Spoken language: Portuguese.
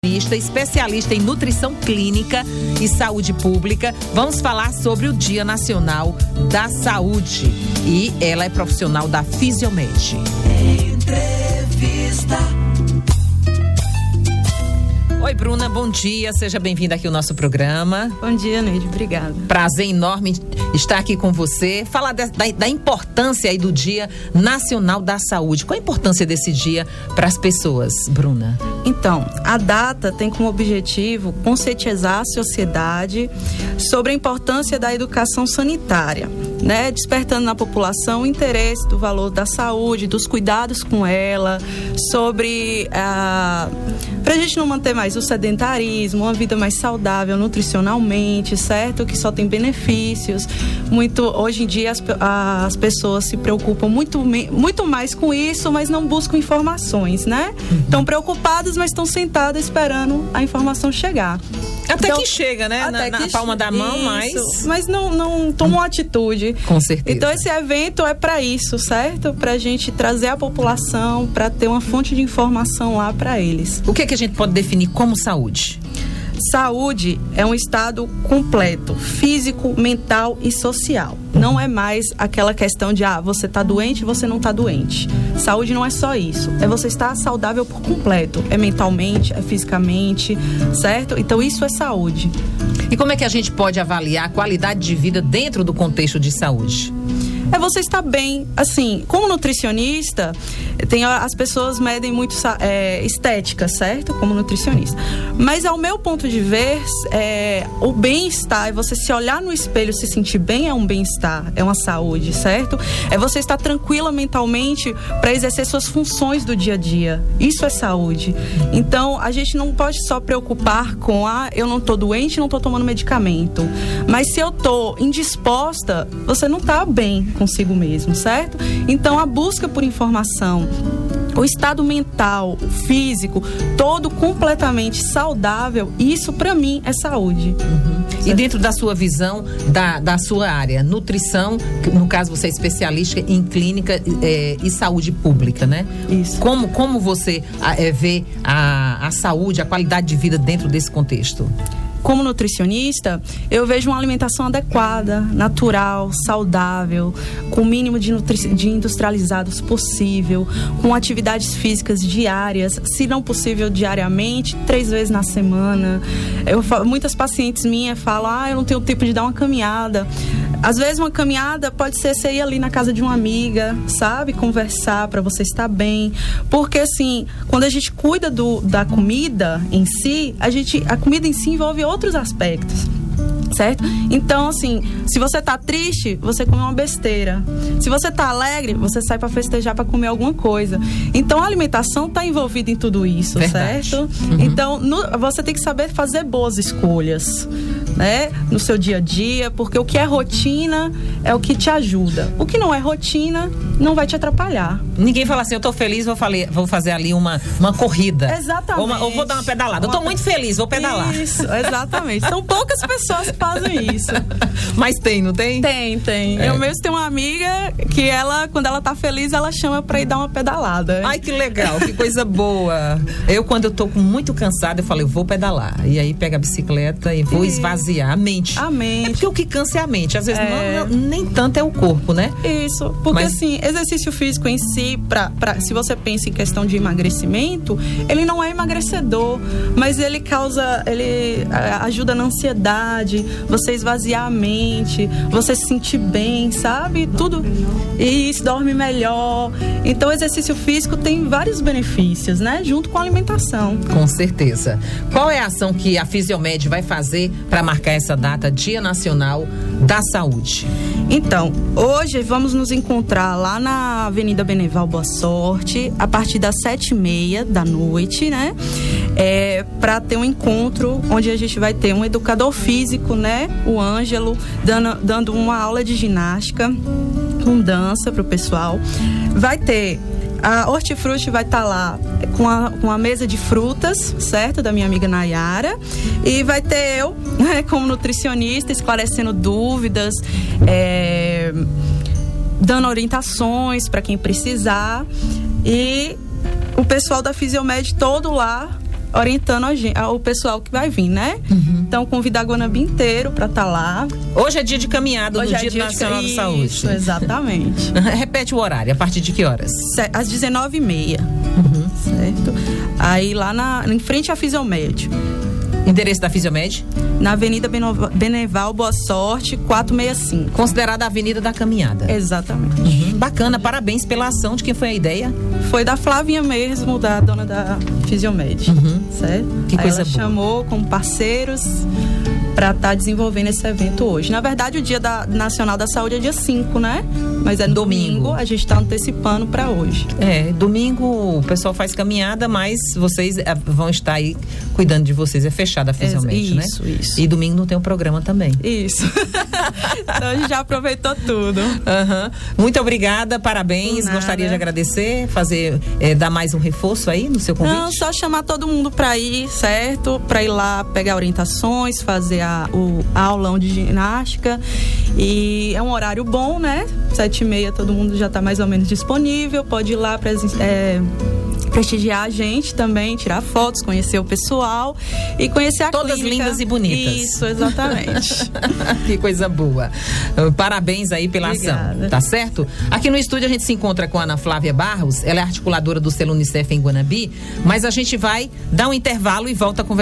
Especialista em nutrição clínica e saúde pública. Vamos falar sobre o Dia Nacional da Saúde. E ela é profissional da Fisiomed. Entrevista. Oi, Bruna, bom dia. Seja bem-vinda aqui ao nosso programa. Bom dia, Neide. Obrigada. Prazer enorme estar aqui com você. Falar da importância aí do Dia Nacional da Saúde. Qual a importância desse dia para as pessoas, Bruna? Então, a data tem como objetivo conscientizar a sociedade sobre a importância da educação sanitária, né? Despertando na população o interesse do valor da saúde, dos cuidados com ela, sobre pra gente não manter mais o sedentarismo, uma vida mais saudável nutricionalmente, certo? Que só tem benefícios. Hoje em dia as pessoas se preocupam muito mais com isso, mas não buscam informações, né? Estão preocupadas, mas estão sentadas esperando a informação chegar. Até então, que chega, né? Na palma da mão, mas não tomam atitude. Com certeza. Então esse evento é para isso, certo? Pra gente trazer a população, para ter uma fonte de informação lá para eles. O que a gente pode definir como saúde? Saúde é um estado completo, físico, mental e social. Não é mais aquela questão de, você tá doente, você não tá doente. Saúde não é só isso. É você estar saudável por completo. É mentalmente, é fisicamente, certo? Então isso é saúde. E como é que a gente pode avaliar a qualidade de vida dentro do contexto de saúde? É você estar bem, assim, como nutricionista, as pessoas medem muito estética, certo? Como nutricionista. Mas ao meu ponto de ver, o bem-estar, é você se olhar no espelho, se sentir bem, é um bem-estar, é uma saúde, certo? É você estar tranquila mentalmente para exercer suas funções do dia a dia. Isso é saúde. Então, a gente não pode só preocupar com, eu não tô doente, não tô tomando medicamento. Mas se eu tô indisposta, você não tá bem consigo mesmo, certo? Então a busca por informação, o estado mental, físico, todo completamente saudável, isso para mim é saúde. E dentro da sua visão, da sua área, nutrição, no caso você é especialista em clínica e saúde pública, né? Isso. Como você vê a saúde, a qualidade de vida dentro desse contexto? Como nutricionista, eu vejo uma alimentação adequada, natural, saudável, com o mínimo de industrializados possível, com atividades físicas diárias, se não possível diariamente, 3 vezes na semana. Muitas pacientes minhas falam, eu não tenho tempo de dar uma caminhada. Às vezes uma caminhada pode ser você ir ali na casa de uma amiga, sabe? Conversar para você estar bem. Porque assim, quando a gente cuida da comida em si, a comida em si envolve outros aspectos. Certo? Então, assim, se você tá triste, você come uma besteira. Se você tá alegre, você sai para festejar, para comer alguma coisa. Então, a alimentação tá envolvida em tudo isso, verdade. Certo? Então, você tem que saber fazer boas escolhas, né? No seu dia a dia, porque o que é rotina é o que te ajuda. O que não é rotina não vai te atrapalhar. Ninguém fala assim, eu tô feliz, vou fazer ali uma corrida. Exatamente. Ou vou dar uma pedalada. Eu tô muito feliz, vou pedalar. Isso, exatamente. São poucas pessoas que fazem isso. Mas tem, não tem? Tem. Eu mesmo tenho uma amiga que quando ela tá feliz, ela chama pra ir dar uma pedalada. Ai, que legal, que coisa boa. Quando eu tô muito cansada, eu falo, eu vou pedalar. E aí pega a bicicleta e vou esvaziar a mente. A mente. Porque o que cansa é a mente. Às vezes nem tanto é o corpo, né? Isso. Porque assim, exercício físico em si, se você pensa em questão de emagrecimento, ele não é emagrecedor, mas ele ajuda na ansiedade, você esvaziar a mente, você se sentir bem, sabe? Tudo. Isso, dorme melhor. Então, o exercício físico tem vários benefícios, né? Junto com a alimentação. Com certeza. Qual é a ação que a Fisiomed vai fazer para marcar essa data, Dia Nacional da Saúde? Então, hoje vamos nos encontrar lá na Avenida Beneval Boa Sorte, a partir das 7h30 da noite, né? Para ter um encontro onde a gente vai ter um educador físico, né? O Ângelo, dando uma aula de ginástica com dança pro pessoal. Vai ter a Hortifruti, vai estar lá com a mesa de frutas, certo? Da minha amiga Nayara. E vai ter eu, né, como nutricionista, esclarecendo dúvidas, dando orientações para quem precisar. E o pessoal da Fisiomed todo lá orientando o pessoal que vai vir, né? Então, convidar Guanabi inteiro para estar lá. Hoje é dia de caminhada no Dia Nacional da Saúde. Isso, exatamente. Repete o horário, a partir de que horas? Às 19h30. Certo? Aí lá em frente à Fisiomed. Endereço da Fisiomed? Na Avenida Beneval Boa Sorte, 465. Considerada a Avenida da Caminhada. Exatamente. Bacana, parabéns pela ação. De quem foi a ideia? Foi da Flavinha mesmo, da dona da Fisiomed. Certo? Que coisa ela boa. Chamou como parceiros para estar desenvolvendo esse evento hoje. Na verdade, o Dia Nacional da Saúde é dia 5, né? Mas é domingo, a gente está antecipando para hoje. Domingo o pessoal faz caminhada, mas vocês vão estar aí cuidando de vocês. É fechada a Fisiomed, né? Isso. E domingo não tem um programa também. Isso. Então a gente já aproveitou tudo. Muito obrigada, parabéns. Gostaria de agradecer, dar mais um reforço aí no seu convite? Não, só chamar todo mundo para ir, certo? Para ir lá pegar orientações, fazer a aulão de ginástica. E é um horário bom, né? 7h30 todo mundo já está mais ou menos disponível. Pode ir lá prestigiar a gente também, tirar fotos, conhecer o pessoal e conhecer a Todas clínica. Lindas e bonitas. Isso, exatamente. Que coisa boa. Parabéns aí pela Obrigada. ação, tá certo? Aqui no estúdio a gente se encontra com a Ana Flávia Barros, ela é articuladora do Selo Unicef em Guanabi, mas a gente vai dar um intervalo e volta a conversar